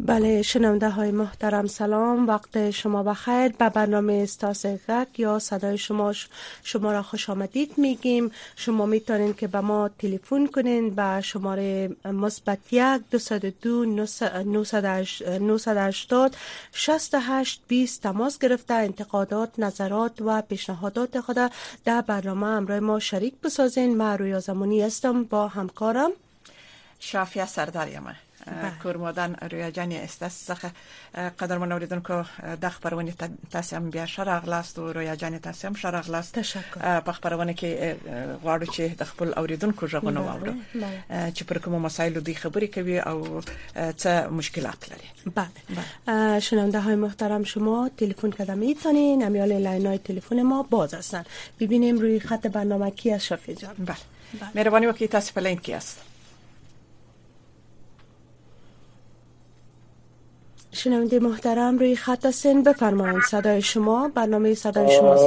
بله شنونده های محترم سلام، وقت شما بخیر. به برنامه استاسگک یا صدای شما را خوش آمدید میگیم. شما میتونید که به ما تلفن کنین به شماره مثبت 1 202 980 68 20 تماس گرفته انتقادات، نظرات و پیشنهادات خود در برنامه همراه ما شریک بسازین. من رویا زمانی هستم با همکارم شافیه سرداریم. کورمودان رویا جانی است قدرمن اوریدونکو د خبرونه تاسو هم بیا شراغلاست او رویا جانی تاسو هم شراغلاست. تشکر. په خبرونه کې غواړو چې د خپل اوریدونکو ژغونه واورو چې پر کومه مسایلو دی خبرې کوي او څه مشکلات لري. بله شنونده های محترم شما تلفن کده میتونین، امیال لاینای تلفن ما باز هستن. ببینیم روی خط برنامه کی است شفیع جان. بله مهربانی وکړئ تاسو په لین کې است. شنونده محترم روی خط هستین، بفرمایید صدای شما، برنامه صدای شماست.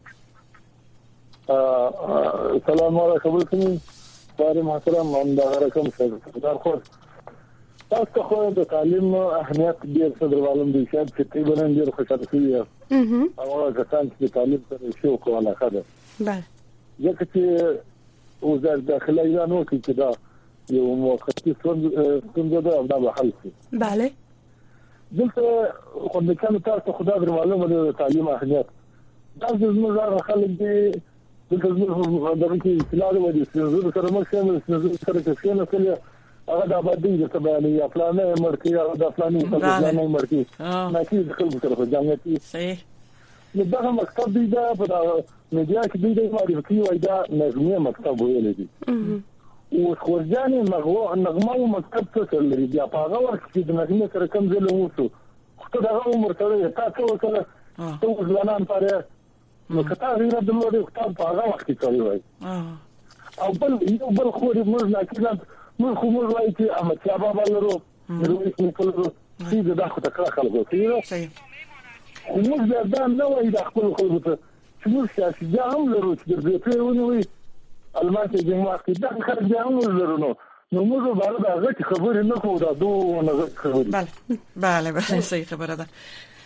سلام علیکم کنید بار محترم، من در رقم در خود تاسو خو د تعلیم اهمیت ډیر صدر عالم دی چې تقریبا ډیر خوشاله شوی او ځکه چې تعلیم سره شو کوله خده. بله ځکه چې وزارت داخله ایران وکړي چې دا یو موقتی څنګه دا به حل شي. بله دلته خو د کانو تاسو خدای در معلومه د تعلیم اهمیت دا زموږ خلک دي دلته زموږ د کې اصلاح ودی زموږ سره مخکې زموږ سره چې څنګه کله هغه د آبادی د تبعیه پلانې مرکي او د پلانې مرکي نه کې خلک سره جامعتي صحیح نو دا مکتب دی دا په میډیا کې دی د معرفي وای دا نظمي مکتب ویل دي او خورجانې نغمه مکتب څه لري بیا په هغه وخت کې د نغمه سره کم ځل وو خو دا عمر سره تاسو وکړه څو ځلان پاره نو کته غیر د نور کتاب په هغه وخت کې کوي وای او بل خو دې موږ نه کړل موږ خو موږ وایي چې احمد شاه بابا لرو روي خپل چې دا خو تکړه خلکو کوي صحیح موږ دا نه وایي د خپل خلکو ته چې موږ سیاسي هم لرو چې دې په ونوي المانه جمعه کې دا خلک به هم لرونو نو موږ به دا غټ خبرې نه کوو دا دوه نه غټ خبرې. بله صحیح خبره ده.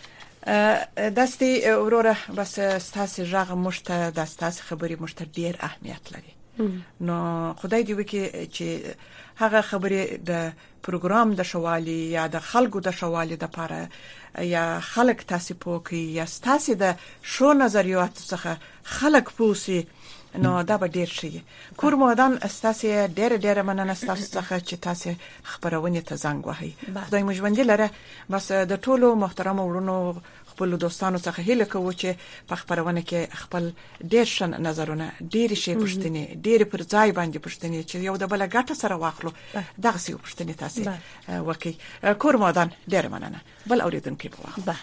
دستي وروره بس ستاسو ژغه مشته د ستاسو خبرې مشته ډیر اهمیت لري. نو خدای دې وکړي چې هغه خبرې د پروګرام د شوالي یا د خلکو د شوالي د لپاره یا خلک تاسو پوکي یا ستاسو د شو نظریات څخه خلک پوسي نو دا به ډیر شي. کورمودان استاسه ډیر مننه تاسو څخه چې تاسو خبرونه ته زنګ وهي. خدای مو ژوند لره. بس د ټولو محترم ورونو خپل دوستانو څخه هیله کوم چې په خبرونه کې خپل ډیر شن نظرونه ډیر شي پښتني ډیر پر ځای باندې پښتني چې یو د بل ګټه سره واخلو دغه سی پښتني تاسو وکي. کورمودان ډیر مننه. بل اوریدونکو په وخت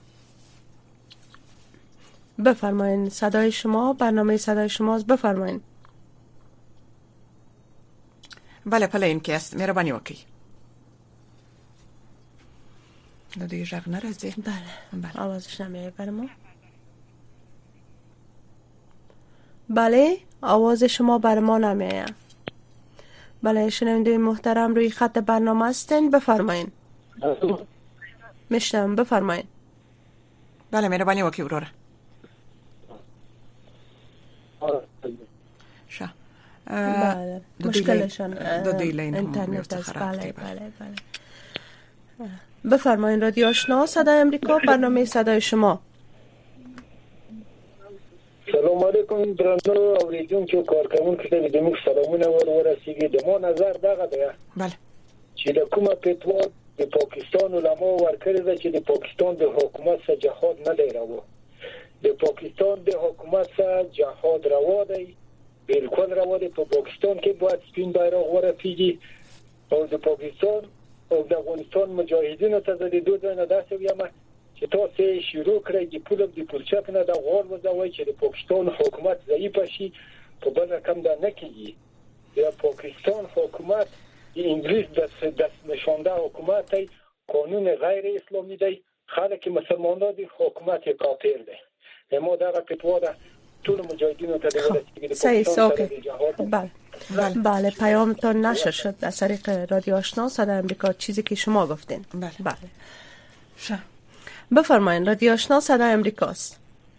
بفرمایید صدای شما، برنامه صدای شماست، بفرمایید. بله پلین کې است، مهرباني وکړئ. د دې ژغ نه راځي. بله آوازش نمیاد برای ما. بله آواز شما برای ما نمیاد. بله شنونده محترم روی خط برنامه هستین، بفرمایید. میشنم، بفرمایید. بله مهرباني وکړئ وروره. بله مشکلشان اینترنت است. بله بفرمایید. رادیو آشنا صدای امریکا، برنامه صدای شما. سلام علیکم درنو اوریدونکو کارکونکو ته د موږ سلامونه ورسیږي. د مو نظر دغه دی بله چې د کومه فتوا د پاکستان علماء ورکړي ده چې د پاکستان د حکومت سره جهاد نه دی روا. د پاکستان د حکومت سره جهاد روا دی، بالکل روا دی. په پاکستان کې باید سپین بیرغ ورپیږي او د پاکستان او د افغانستان مجاهدینو ته د دوه ځای نه داسې ویمه چې تاسو شروع کړئ د پولب د پولچک نه د غوړ وځوي چې د پاکستان حکومت ضعیف شي. په بل رقم دا نه کیږي. د پاکستان حکومت د انګلیس د نشانده حکومت دی، قانون غیر اسلامی دی، خلک مسلمانان دي، حکومت کافر دی. ما دا فتوا ده ټول مجاهدینو ته د ورسېږي. صحیح اوکی. بله بله پیامتان نشر شد از طریق رادیو آشنا صدای امریکا چیزی که شما گفتین. بله بفرمایید. رادیو آشنا صدای امریکاست.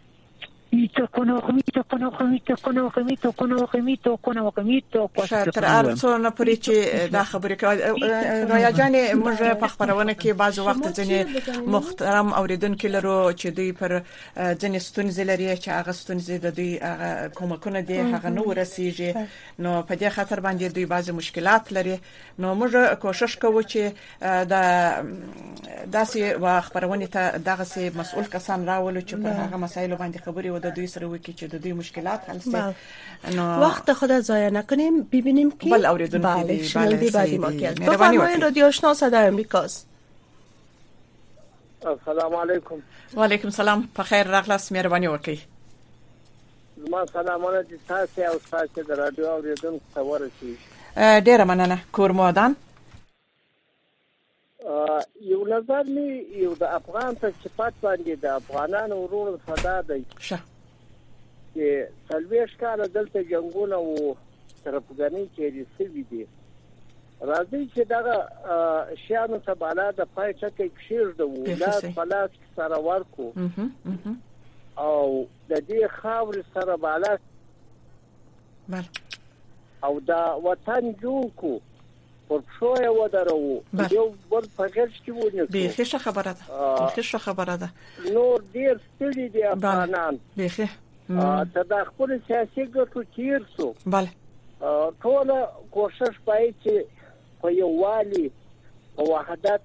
تر ارڅو نه پرې چې دا خبرې کوي رایا جان موږ په خبرونه کې بعض وخت ځنې محترم اوریدونکو لرو چې دوی پر ځنې ستونزې لري چې هغه ستونزې د دوی هغه کومکونه دي هغه نو ورسیږي نو په دې خاطر باندې دوی بعض مشکلات لري نو موږ کوشش کوو چې دا داسې خبرونه ته دغه سي مسؤل کسان راولو چې په هغه مسایلو باندې خبرې و د دوی سره وکړي چې د دوی مشکلات حل شي. نو وقت خود ضایع نکنیم ببینیم که بل اوریدونکو دی بله بعدی ما کیاد. بفرمایید. رادیو آشنا صدای امریکاست. السلام علیکم. و علیکم السلام. په خیر راغلاست. مهرباني وکړئ. ما سلامونه دي تاسو او تاسو د رادیو اوریدونکو ته ورسي. ډیره مننه. کور مودان یو نظر می یو د افغان په صفات باندې د افغانانو ورونو صدا دی چې سلويش کاله دلته جنگونه او طرفګانی کې دي سوي دي راځي چې دا شیانو ته بالا د پای ټکي کشیر د ولادت پلاس سره ورکو او د دې خاور سره بالا او دا وطن جوړ کو پر شو یو درو یو ور پګش کې ونه به ښه خبره ده ښه خبره ده نور ډیر ستړي دي افغانان به ښه ته د خپل سیاسي ګټو تیر سو bale ټول کوشش پای چې په یو والی او وحدت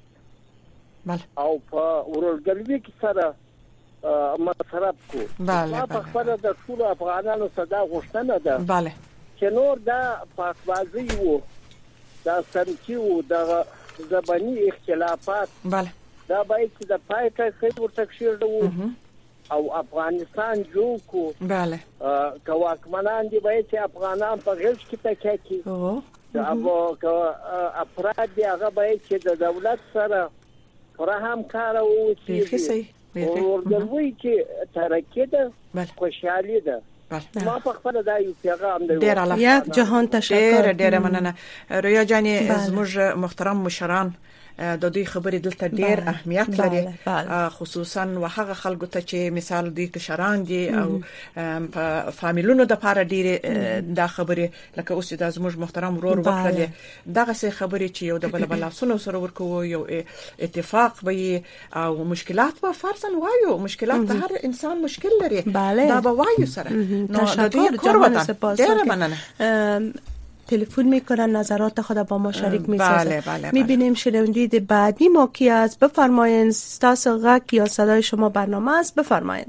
او په ورګلوي کې سره مصرف کو bale په خپل د ټول افغانانو صدا غوښتنه ده bale چې نور دا پاکبازي وو دا سمچیو دا زبانی اختلافات bale دا باید چې د پای کې ورته کشیر وو او افغانستان جوړ کو bale کواکمنان دی باید چې افغانان په غیږ کې تکي کی او افراد دی هغه باید چې د دولت سره فرهم کار وکړي او ورګوي چې ترکه ده خوشحالي ده ما په خپل دا یو پیغام دی یک جهان تشکر. ډېر مننه رویا جانې زموږ محترم مشران د دوی خبرې دلته ډېر اهمیت لري خصوصا وهغه خلکو ته چې مثال دوی کشران دي او په فامیلونو د پاره ډېر دا خبرې لکه اوس د زموږ محترم ورور وکړي دغه څه خبرې چې یو د بل سره سره ورکو یو اتفاق به او مشکلات به فرضاً وایو مشکلات د هر انسان مشکل لري دا به وایو سره نو د دې قربان ډېر مننه. تلفن میکنن نظرات خود با ما شریک میسازن. میبینیم شنونده بعدی ما کی است. بفرمایید. ستاسو غږ یا صدای شما برنامه است. بفرمایید.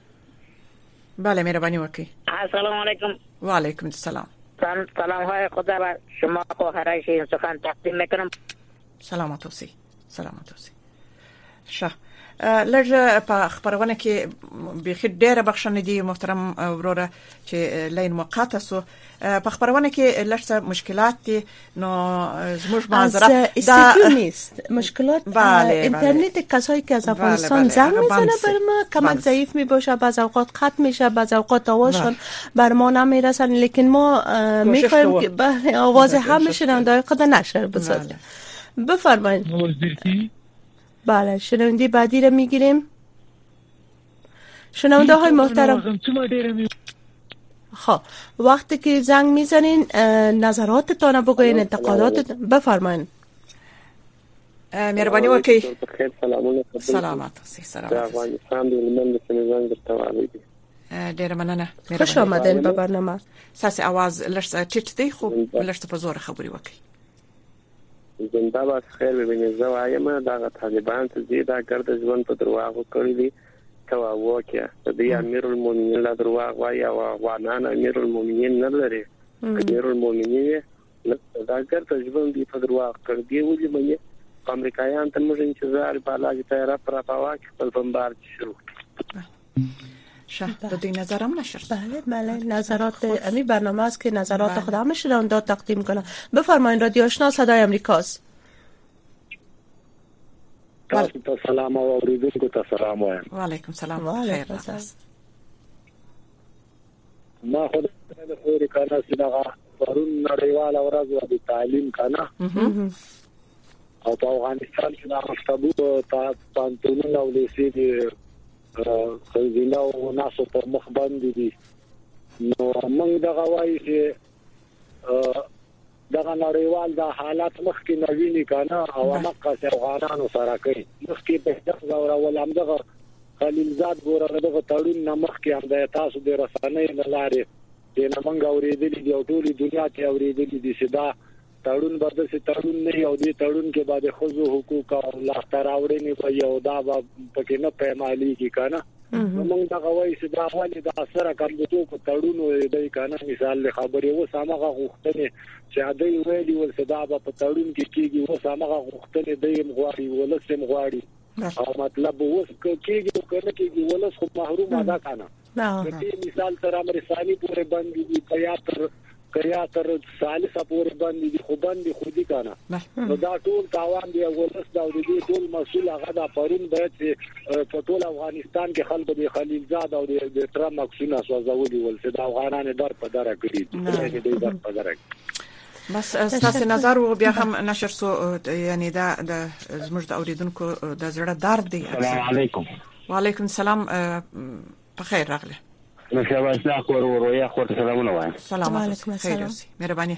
بله مهربانی وکړئ. السلام علیکم. و علیکم السلام. سلام های خدا بر شما خو هرای سخن تقدیم میکنم. سلامت اوسئ. سلامت اوسئ. شه لږ په خبرونه کې بخیر ډېر بخښنه دي محترم وروره چې لاین موقته سو په خبرونه کې لږ مشکلات دي نو زموږ معذرت دا نیست مشکلات اینترنت کسایی که از افغانستان زنگ میزنه بر ما کمک ضعیف میباشه بعض اوقات قطع میشه بعض اوقات آوازشون بر ما نمیرسن لیکن ما میخوایم که آواز همه شنونده‌های خود نشر بسازه. بفرمایید. بله شنونده بعدی رو میگیریم. شنونده های محترم خب وقتی که زنگ میزنین نظراتتان بگوین انتقادات بفرمایید. مهربانی وکړئ. سلامات اوسئ. سلامات افغانستان د لمن د زنګ درتوالي دي. ډېر مننه. خوش آمدین په برنامه. ساسي आवाज لږ ټیټ دی خو لږ په زور خبري وکړئ. زنده باد خیر ببینې زه وایم دا طالبان ته دې دا ګرد ژوند په درواغو کړی دي کوا وکیا د دې امیر المؤمنین لا درواغ وایي او افغانان امیر المؤمنین نه لري امیر المؤمنین دا ګرد ژوند په درواغ کړی دی ولې مې امریکایان ته موږ انتظار بالا چې تیار پر پاواک خپل بمبار شروع شه د دې نظرم نشر. بله نظرات امی برنامه است که نظرات خود همه شنونده تقدیم کنه. بفرمایید. رادیو آشنا صدای امریکاست. تاسو سلام او اوریدونکو ته سلام وایم. و علیکم سلام. خیر راست. ما خو د خوري کنه سیدغه پرون نړیواله ورځ د تعلیم کنه او په افغانستان کې د مکتبو ته پانتون او لیسې دي خلګ او ناسو په مخ باندې دي نو موږ دغه وایي چې دغه نړیوال د حالات مخکې نویني کنه او مکه افغانانو سره کوي مخکې په دغه اورول هم دغه خلیلزاد ګوره دغه تړون مخکې هم د تاسو د رسنۍ نه لارې د نمنګ اوریدلې دی او ټولي دنیا ته اوریدلې دي چې دا تړون به د تړون نه یو دی تړون کې بعد خزو حقوق او لاختراوړنې په یو دا پکې نه پېمالي کې کنه موږ دا غوي چې دا ولې د اثر کړو په تړون دی کنه مثال خبرې و سامغه غوښتنې چې دوی ویلي ول صدا په تړون کې کېږي و سامغه غوښتنې دی مغواړي ولسم غواړي او مطلب اوس کېږي کنه کېږي ولس خو محروم ادا کنه دې مثال تر امرسالي پورې باندې دي کیا تر ثالثه پورې باندې دي خو باندې خودي کنه نو دا ټول تاوان دی ولس دا دې ټول مسول هغه دا پرون باید په ټول افغانستان کې خلک د خلیلزاد او د ټرمپ مقصونه سوځولي ول چې دا افغانان در په دره کړی دي در په دره بس تاسو نظر او بیا هم نشر سو یعنی دا د زموږ د اوریدونکو د زړه درد دی. السلام علیکم. وعلیکم السلام. په خیر راغله. نو شاباش دا کور ورو خو سلامونه وایم. سلام علیکم. خیر اوسئ. مهرباني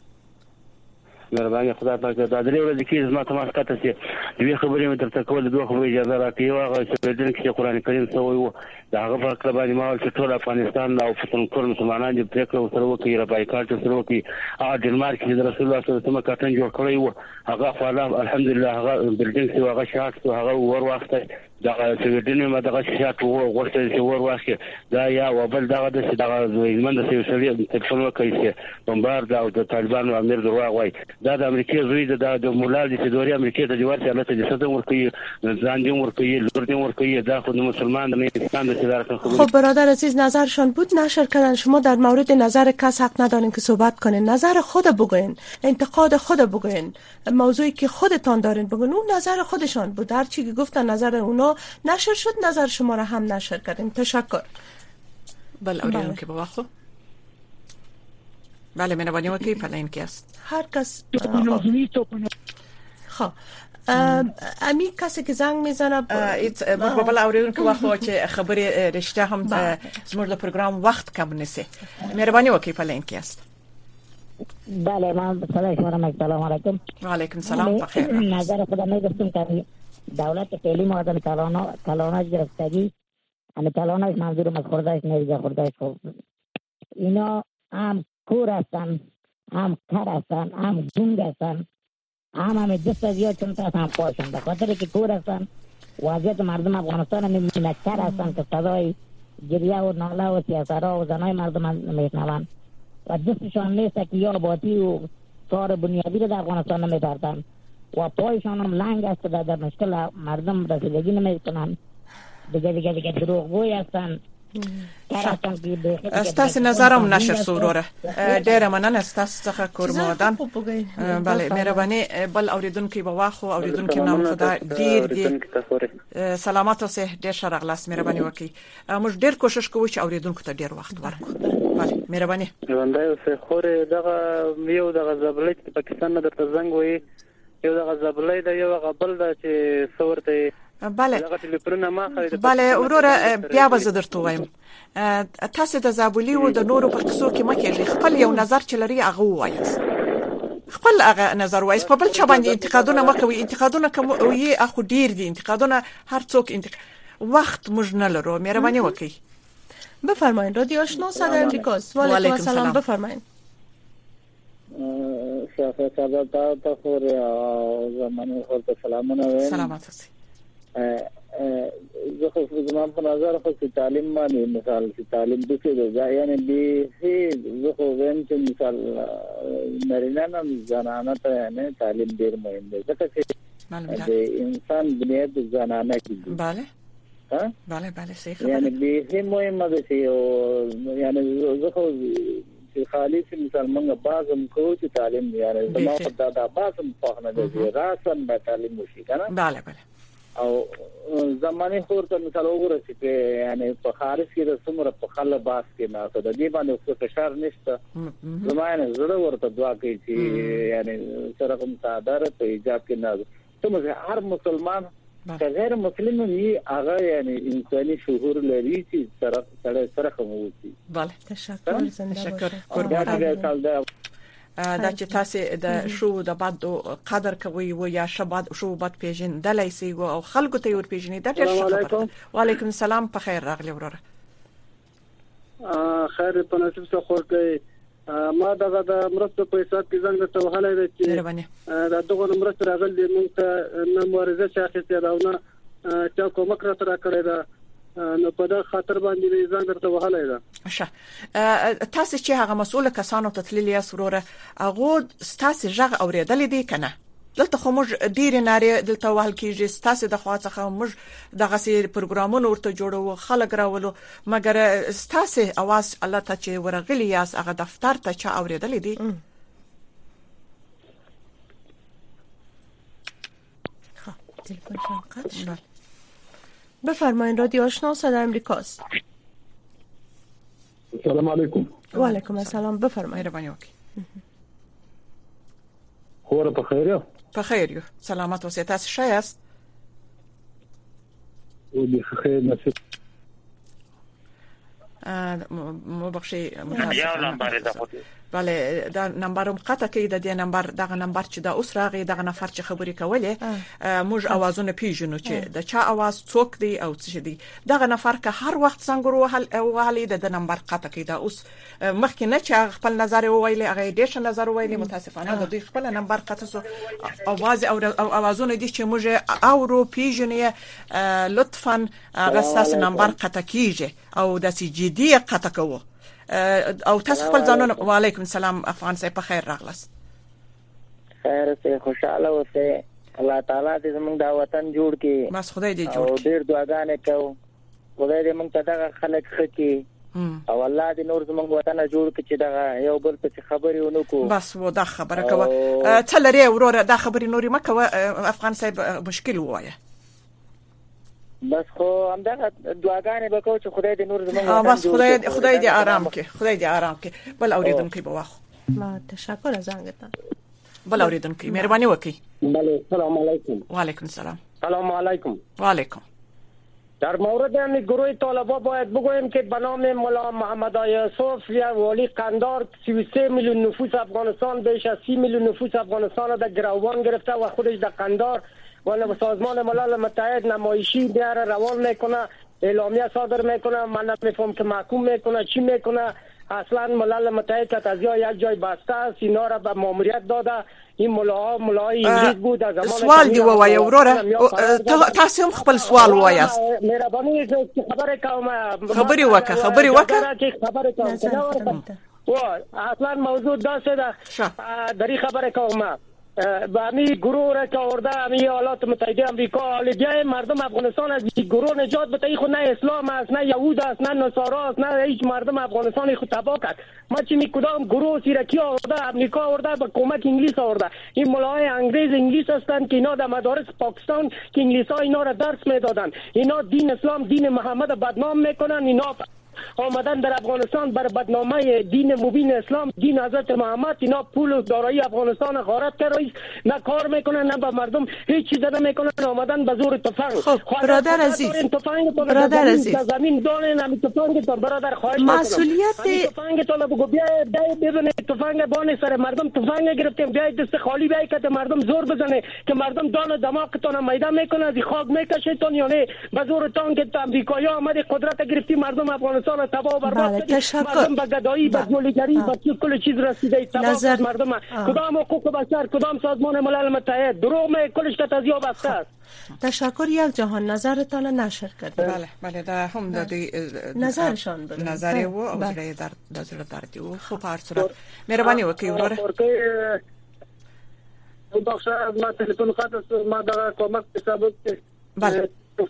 خدای پاک دا درې ورځې کې زما ته ماته چې دوی خبرې مې ترته کول دوه خبرې اجازه راکړي واغه چې د دې قرآن کریم سوې وو دا هغه په کله باندې ما چې ټول افغانستان او ټول مسلمانان دې پریکړه سره وکړي را بایکاټ سره وکړي هغه ډنمارک چې رسول الله صلی الله علیه وسلم کاټن جوړ کړی وو هغه خو الحمدلله هغه بلډینګ څو هغه شاټ هغه ور وخته دا چې دنه ما دغه شاټ وو ورته چې ور واخه دا یا وبل دغه د دغه زمند سې سړي تلفون وکړي چې بمبارد او د طالبانو امیر دروغ وای دا د امریکای زوی د مولا د دوری امریکای ته جوړ شي لته د صدم ورکوي ځان دې ورکوي لور دې ورکوي دا خو مسلمان نه اسلام د شرارت خب برادر عزیز نظرشان بود نشر کردن. شما در مورد نظر کس حق ندارین که صحبت کنین. نظر خود بگوین، انتقاد خود بگوین، موضوعی که خودتان دارین بگوین. اون نظر خودشان بود، هر چی که گفتن نظر اونا نشر شد، نظر شما را هم نشر کردیم. تشکر. بله اوریدون که بواخو بله مهربانی وکړئ په لاین کې است. هر کس خب امی کسی که زنگ میزنه ما بله اوریدون که واخو چې خبرې رشته هم زموږ د پروګرام وخت کم نسی. مهربانی وکړئ په لاین کې است. بله من سلام علیکم. و علیکم السلام. بخیر. نظر خودم میگفتم که دولت فعلی ما از کلاناش گرفتگی همه کلاناش منظورم از خوردهش نریزه خوردهش خوب اینا هم کور هستن هم کر هستن هم جنگ هستن همه دست زیاد چون تا هم پاشن به خاطر که کور هستن وضعیت مردم افغانستان میبینه کر هستن که صدای گریه و ناله و سیاسرها و زنای مردم میشنون و دستشان نیست که یا باطی و کار بنیادی رو در افغانستان نمیبردن و پایشان هم لنگ است در مشکل مردم رسیدگی نمیکنن دیگه دروغگوی هستن. ستاسو نظرم نشر سوروره ډیره مننه ستاسو څخه کورمودان. بله مهرباني بل اوریدونکو به واخو اوریدونکو نام خدا ډیر دی سلامات اوسه ډیر شرغلاس مهرباني وکي موږ ډیر کوشش کوو چې اوریدونکو ته ډیر وخت ورکړو. بله مهرباني ژوندای اوسه خوري دغه یو دغه زبلې چې پاکستان نه درته زنګ وي یو دغه زبلې د یو غبل د چې څورته بله وروره بیا به زه درته وایم تاسو د زابلی و د نورو په قصو کې مکیږي خپل یو نظر چې لري هغه وایي خپل هغه نظر وایي په بل چا باندې انتقادونه مکوي انتقادونه کوم یي اخو ډیر دي انتقادونه هر څوک وخت موږ نه لرو. مهرباني وکړئ. بفرمایید رادیو آشنا صدای امریکاست. و علیکم السلام. بفرمایید. شفاعت تا خور زمانی خور ته سلامونه وایم. سلامات اوسئ. زه خو زما په نظر خو چې تعلیم باندې مثال چې تعلیم د څه دی یعنی به زه خو وایم چې مثال نارینه نه زنانه ته نه تعلیم ډیر مهم دی ځکه چې د انسان بنیاد زنانه کې دی. بله ها بله صحیح خبره یعنی به مهمه ده چې یعنی زه خو چې خالص مثال موږ بازم کوو چې تعلیم یعنی زما دا بازم په نه دی راسن به تعلیم وشي کنه. بله او زمانه خور ته مثال وګورئ چې یعنی په خارج کې د څومره په خله باس کې نه ته د دې باندې څه فشار نشته زمانه زړه ورته دعا کوي چې یعنی سره کوم صادره په ایجاب کې نه ته هر مسلمان غیر مسلم وي هغه یعنی انساني شعور لري چې سره کوموي. بله تشکر قربان. دا چې تاسو د شو د باد قدر کوي و یا شو باد پیژندلای سي او خلکو ته ور پیژني دا ډېر ښه. وعلیکم السلام په خیر راغلی وروره. خیر په نصیب څخه خورګي ما دغه د مرسته په حساب کې څنګه ته وهلای دی چې دا دغه مرسته راغلی موږ ته نه مبارزه شاخصه دا نه چا کومک را تر کړی دا نو په دا خاطر باندې ځان درته وهلای دا. ښه تاسو چې هغه مسؤل کسانو ته تللی وروره هغه تاسو ژغ اوریدل دي کنه دلته خو موږ ډیر ناره دلته وهل کیږي تاسو د خوا څخه موږ دغه سي پروګرامونه ورته جوړو خلک راولو مګر تاسو اواز الله ته چې ورغلی یاس هغه دفتر ته چا اوریدل دي. خب تلفن شنقت بفرمایید رادیو آشنا صدای امریکاست. سلام علیکم. و علیکم السلام بفرمایید. خور په خیر په خیر یو سلامت اوسئ تاسو ښه یاست؟ او دې خیر نصیب مبخشي بله دا نمبرم قطع کې د دې نمبر دغه نمبر چې دا اوس راغی دغه نفر چې خبرې کولې موږ اوازونه پیژنو چې د چا اواز څوک دی او څه دی دغه نفر که هر وخت څنګه وروهل د نمبر قطع کې دا اوس مخکې نه چې خپل نظر وویل هغه ډېر نظر وویل متاسفانه د دوی خپل نمبر قطع سو اواز او اوازونه دي چې موږ اورو پیژنې لطفا هغه تاسو نمبر قطع کیږي او د سي جي دي قطع کوو او تاسو خپل ځانونه. وعلیکم السلام افغان صاحب په خیر راغلاست. خیر سه خوشاله اوسه الله تعالی دې زموږ د وطن جوړ کړي بس خدای دې جوړ او ډیر دعاګانې کوو خدای دې موږ ته دغه خلک خکې او الله دې نور زموږ وطن جوړ کړي چې دغه یو بل څه خبرې ونکو بس و دا خبره کوه تلری وروره دا خبرې نوري مکه افغان صاحب مشکل وایه بس خو همدغه دعاګانې وکړو چې خدای دې نور زموږ بس خدای دې آرام کې خدای دې آرام کې بل اوریدونکو به واخ. ما تشکر از زنګتان. بل اوریدونکو مهرباني وکړئ. بله سلام علیکم. وعلیکم السلام. سلام علیکم. وعلیکم. در مورد این گروه طالبان باید بگوییم که به نام مولا محمد یوسف یا والی قندار 33 میلیون نفوس افغانستان بیش از 30 میلیون نفوس افغانستان در گروگان گرفته و خودش در قندار و سازمان ملل متحد نمایشی دیاره روان میکنه اعلامیه صادر میکنه من نمیفهم که محکوم میکنه چی میکنه اصلا ملل متحد که تازه یک جای بسته است اینا را به ماموریت داده این مولای انگلیس بود در زمان سوال دی وایي وروره تاسو هم خپل سوال وایاست مهرباني خبره کوم خبري وکه و اصلا موضوع داسته ده دری خبره کوم با می گروه را که آورده می ایالات متحده آمریکا لیبیا مردم افغانستان از این گروه نجات بده خود نه اسلام است نه یهود است نه نصارا است نه هیچ مردم افغانستان خود تباه کرد ما چی می کدام گروه سیرکی آورده امریکا آورده با کمک انگلیس آورده این مولای انگریز انگلیس هستند که اینا در مدارس پاکستان که انگلیس ها اینا را درس میدادن اینا دین اسلام دین محمد بدنام میکنن اینا آمدن در افغانستان بر بدنامه دین مبین اسلام دین حضرت محمد اینا پول و دارایی افغانستان غارت کرده نه کار میکنن نه به مردم هیچ چیز نمیکنن آمدن به زور تفنگ. خب برادر عزیز زمین دارن هم تفنگ تو برادر خواهش مسئولیت تفنگ تو بگو بیا ببینید تفنگ بان سر مردم تفنگ گرفتیم بیاید دست خالی بیاید که مردم زور بزنه که مردم دان دماغتون میدان میکنه از خاک میکشیتون یا نه به زور تان که امریکایی آمد قدرت گرفتی مردم افغانستان تباه و برباد مردم به گدایی به گولیگری به کل چیز رسیده تباه مردم کدام حقوق بشر کدام سازمان ملل متحد دروغ کلش که تزیه بسته است. تشکر یک جهان نظرتان نشر کرد. بله دا هم د نظرشان بگید نظر و او زړه در دردی او خو په هر صورت مهرباني وکړئ وروره بخښه ما تلیفون خاطر ما دا کومک حساب بله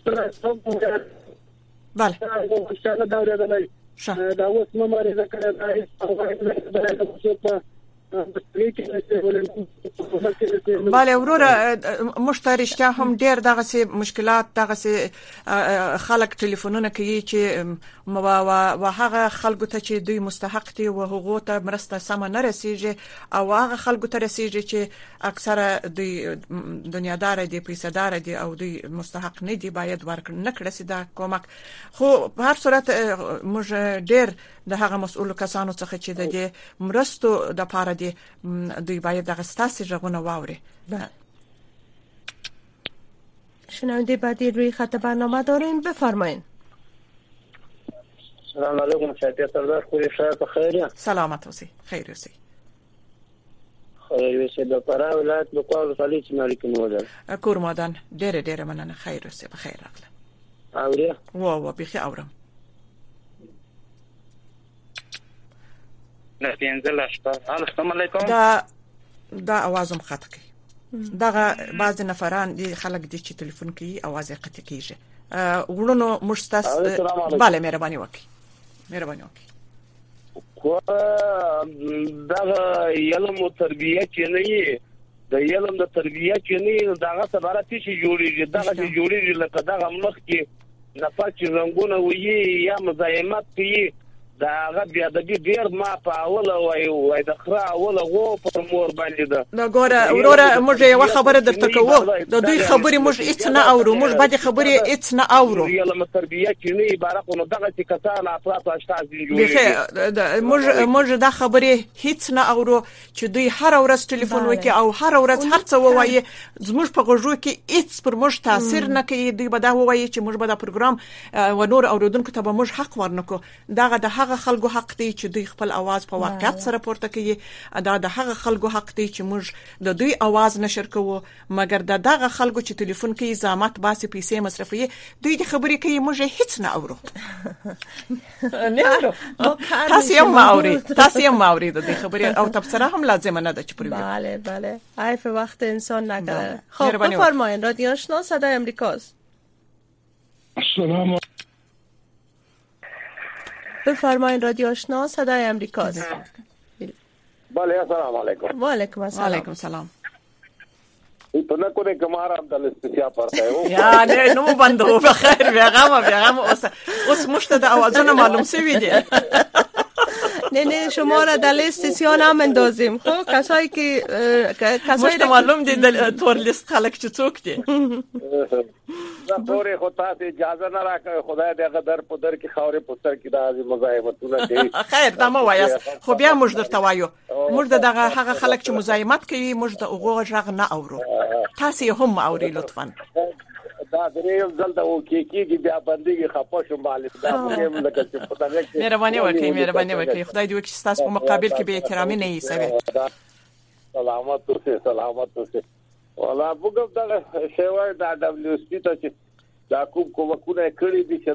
بله دا اوس نو مریضه کړه دا بله وروره مشتریشته هم ډیر دغه سي مشکلات دغه سي خلک ټلیفونونه کوي چې و هغه خلکو ته چې دوی مستحق دي او هغه ته مرسته سم نه رسیږي او هغه خلکو ته رسیږي چې اکثره دوی دنیادار دي پیسه‌دار دي او دوی مستحق نه دي باید ورکړ نه کړی سي دا کومک خو په هر صورت موږ ډیر د هغه مسؤل کسانو څخه چې د مرستو د پاره دي دوی باید دغه ستاسو ژغونه واوري. شنونده بعدی روی خط برنامه داریم، بفرمایید. سلام علیکم شایعه سردار خوری شایعه بخیر. سلامت اوسئ، خیر اوسئ. خیر اوسئ. د فراه ولایت د کوال صالح چمالي کې مودل. کورمادان ډېر مننه، خیر اوسئ، بخیر راغله. اوري؟ و بخیر اورم. نه پینځل شپه. السلام علیکم. دا اوازم خط کوي. دغه بعض نفران دي خلک دي چې ټلیفون کوي اواز یې قطع کیږي. ورونو مشتاس bale مهرباني وکړئ. کو دا علم او تربیه کې نه یي د علم د تربیه کې نه دغه سبارت شي جوړیږي دغه جوړیږي لکه دغه مخ کې نفاق رنگونه وي یا مزاحمت کوي دا هغه بیا د ډیر ما په اوله وای د خره اوله غو پر مور باندې ده دا ګوره وروره موږ یو خبره درته کوو د دوی خبرې موږ هیڅ نه اورو موږ باندې خبرې هیڅ نه اورو علم تربیه کې نه عبارت نو دغه چې کسان افراط اشتاز جوړي موږ دا خبرې هیڅ نه اورو چې دوی هر ورځ ټلیفون وکي او هر ورځ هر څه وایي زموږ په غوږو کې هیڅ پر موږ تاثیر نه کوي دوی به دا وایي چې موږ به دا پروګرام و نور اوریدونکو ته به موږ حق ورنکو دغه د هغه خلکو حق دی چې دوی خپل आवाज په واقعیت سره پورته کوي دا د هغه خلکو حق دی چې موږ د دوی आवाज نشر کوو مګر دغه خلکو چې ټلیفون کوي زحمت باسي پیسې مصرفوي دوی د خبرې کوي موږ هیڅ نه اورو نه اورو تاسو یې ماوري د خبرې او تبصره هم لازم نه ده چې پروي بله عیف وقت انسان نگذره خب بفرمایید رادیو آشنا صدای امریکاست سلام بفرمایید رادیو آشنا صدای امریکاست بله السلام علیکم و علیکم السلام وعلیکم السلام इतना कोने कमारा हम दल स्पेशल पड़ता है वो या نه نو بندو بخیر بیاغم اوس مشتد اوازونه معلوم سوي دي نه شما را در لیستسیون هم اندازیم خب کسایی که کسایی معلوم دي د تور لیست خلک چې څوک دي دا پورې خدای ته اجازه نه راکړي خدای دې غدر په در کې خاورې پوتر کې د ازي مزاحمتونه کوي خیر دا مو وایاست خو بیا موږ درته وایو موږ دغه هغه خلک چې مزاحمت کوي موږ د اوغه ژغ نه اورو تاسو هم اوري لطفا دا دریم ځل دا کېږي بیا باندې خپه شو مالک دا مهم لکه چې په دغه کې مهرباني وکړئ خدای دې وکړي تاسو په مقابل کې به احترامي نه یې سلامت اوسه ولا بوګو دا شوی دا دبليو سي ته چې دا کومه کړی دي چې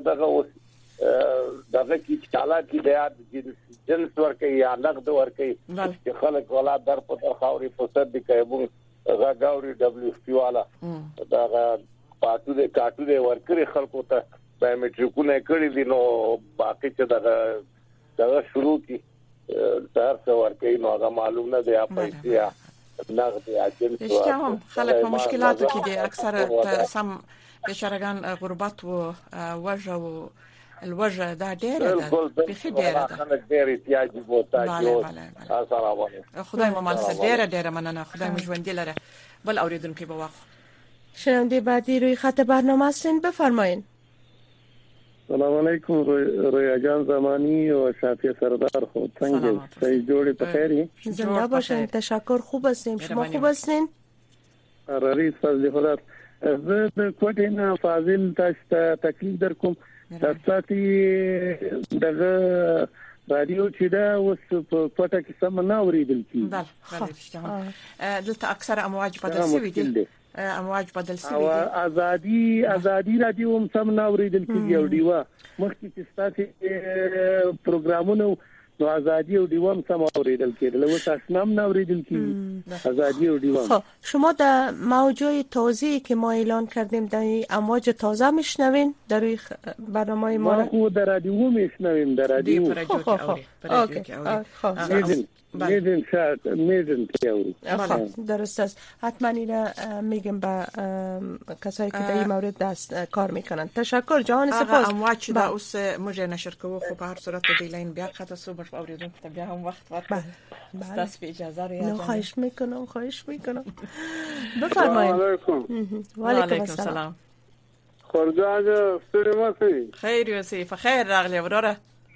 دغه کې چالا کې د جنس ورکې یا نقد ورکې چې خلک ولا در په خاوري فساد دي کوي غاوري دبليو سي والا دا پاتو دې کاټو دې ورکړي خلکو ته بایومټریکونه کړی دي نو باقي چې دا شروع کی تر څو ورکې نو هغه معلوم نه دی اپا نقد یا جنس اشتهم خلک په مشکلاتو کې دي اکثر سم بشرګان غربت او وجه او الوجه دا ډیره ده بخي ډیره ده خلک ډیر احتیاج بوتا جو السلام علیکم خدای مو مال ډیره مننه خدای مو ژوند لره بل اوریدونکو به واخ شنونده بعدی روی خط برنامه هستین بفرمایید سلام علیکم رویا جان زمانی و شافی سردار خود څنګه صحیح جوړی په خیری زنده باشین تشکر خوب هستیم شما خوب هستین رئیس فضل خدا زه د کوټین فاضل تاسو تکلیف در کوم تاسو دغه رادیو چې دا اوس په کوټه کې سم نه اوریدل کیږي بله اشتهم دلته اکثر امواج بدل شوی دي امواج بدل شوی دي ازادي رادیو هم سم نه اوریدل کیږي او دیوا مخکې چې تاسو پروګرامونه نو ازادي او دیوا هم سم اوریدل کیدل او تاسو هم نه اوریدل کیږي ازادي او دیوا خب شما در موجای تازه‌ای که ما اعلان کردیم در امواج تازه میشنوین در روی برنامه ما خود در رادیو میشنویم در رادیو خب میدن تیوری. درست است. حتما اینا میگم به کسایی که در این مورد دست کار میکنن. تشکر جهان سپاس. امواج دا اوس موږ نشر کوو خو په هر صورت د لاین بیا خاطر سو بش اوریدونکو ته بیا هم وخت ورکړه. تاسو به اجازه لرئ. خواهش میکنم. بفرمایید. و علیکم السلام. خورجان ستړي ماسي. خیر یوسي فخیر راغلی وروره.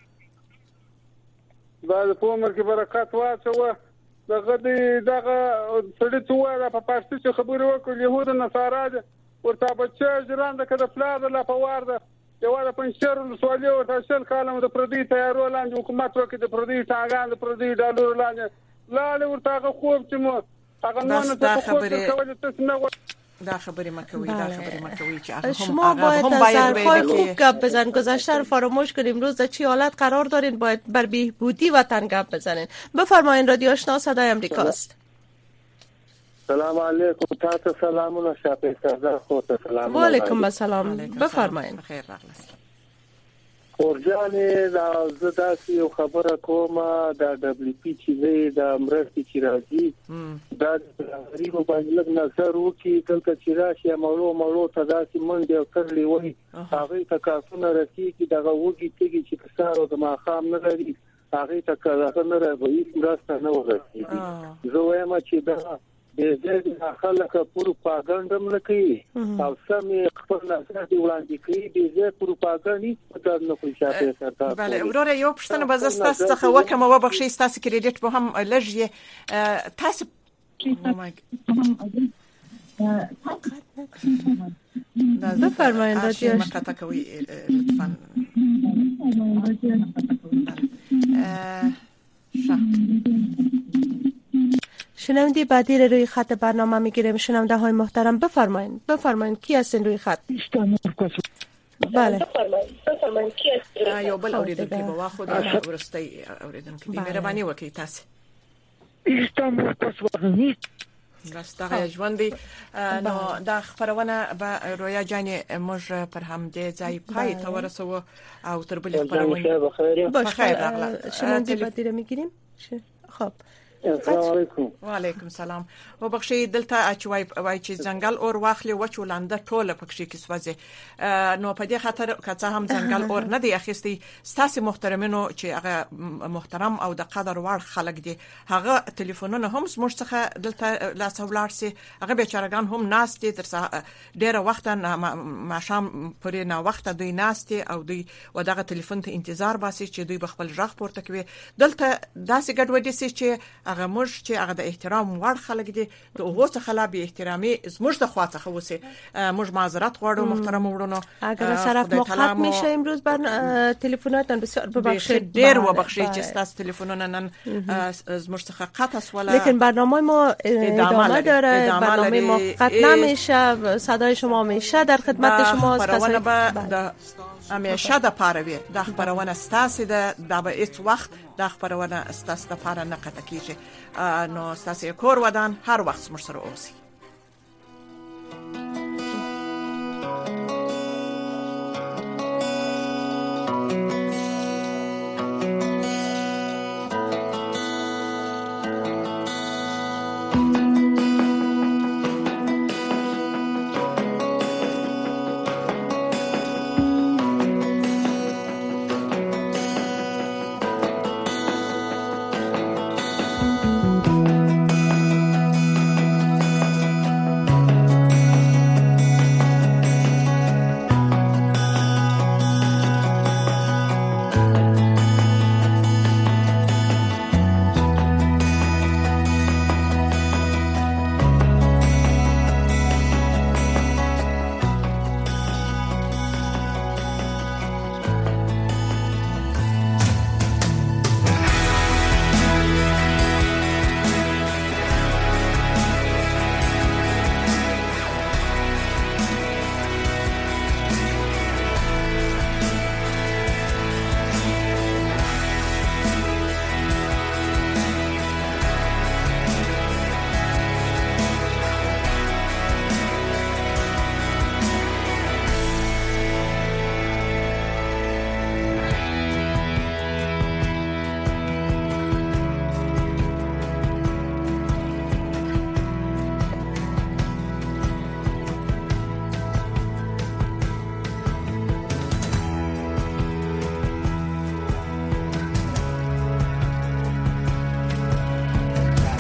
دا په عمر کې برکات واچوه. دغه سړی څو په پښتو کې خبرې وکړي يهود نصارا ورته بچی ژرنده کده پلار لا په وار ده یو د پنځیر سوالي ورته شل کالم د پردي تیارو لاندې حکومت وکړي د پردي ټاګان د پردي ډالر لاندې لاله ورته خوب چې مو هغه نو ته خبرې کول ته نه دا خبری مکوی چې هغه شما باید از ظرفای خوب گپ بزن. گذشته رو فراموش کنیم. امروز در چی حالت قرار دارین؟ باید بر بهبودی وطن گپ بزنین. بفرمایید. رادیو آشنا صدای امریکاست. سلام علیکم. تاسو سلامونه شپه سردار خودت سلام. و علیکم السلام. بفرمایید. خیر راغلاست. خورجان دا زداسي یو خبره کوم دا دبليو پی چې د امرستي چې راځي دا غریب باندې لږ نظر وکي دلته چې راشي مړو ته داسې منډه او کړلې وي هغه ته کارونه رسیږي دغه وږي تیږي چې کسارو د ماخام نه لري هغه ته کارونه نه راوي مرسته نه ورسیږي. زه وایم چې دا د دې خلک پروپاګاندا ملکي او سمې خپل نظر دی وړاندې کوي د دې پروپاګاندا په نه کوي شاته سره. بله وروره یو پښتنه بزستا څخه وکم او بخښي تاسو کریډټ به هم لږ تاسو بفرمایید رادیو مقطع کوي لطفا. شنونده بعدی رو روی خط برنامه میگیریم. شنونده های محترم بفرمایید کی هستین روی خط؟ بله بفرمایید کی هستین؟ یو بل اوریدونکو به واخو دا ورسته اوریدونکو مهرباني وکړئ تاسو. استعمال پاسورد راستغه ژوندۍ نو دا خبرونه به رویا جان موږ پر همدې ځای پای ته ورسو او تر بل خبرونه بخیر راغله. شنونده بعدی رو میگیریم. خب السلام علیکم. و علیکم السلام. وبخښي دلته اچوي وای چې ځنګل اور واخلي وچولاند ټوله پکښې کې سوځي نو په دې خاطر کڅه هم ځنګل اور نه دی اخیستي. ستاسو محترمینو چې هغه محترم او د قدر وړ خلک دي هغه ټلیفونونه هم زموږ څخه دلته لا څولارسي هغه بیچارهګان هم ناس دي تر ډیره وخت ما شام پرې نه وخت دوی ناس دي او دوی ودغه ټلیفون ته انتظار باسي چې دوی بخپل ژغ پورته کوي. دلته داسې ګډوډي سي چې هغه موږ چې هغه د احترام وړ خلک دي ته هغه څخه لا به احترامي زموږ د خوا څخه وسی موږ معذرت غواړو محترم وړونو. اگر صرف موقت میشه امروز بر تلفناتون بسیار ببخشید ډیر وبخشید چې تاسو تلفنونه نن زموږ څخه قطع شول لیکن برنامه ما ادامه داره. برنامه ما قطع نمیشه. صدای شما میشه در خدمت شماست. همیشه د پاروي د خبرونه ستاسو د هیڅ وخت د خبرونه ستاسو د پاره نه قطع کیږي. نو ستاسو کور ودان هر وخت موږ سره اوسئ.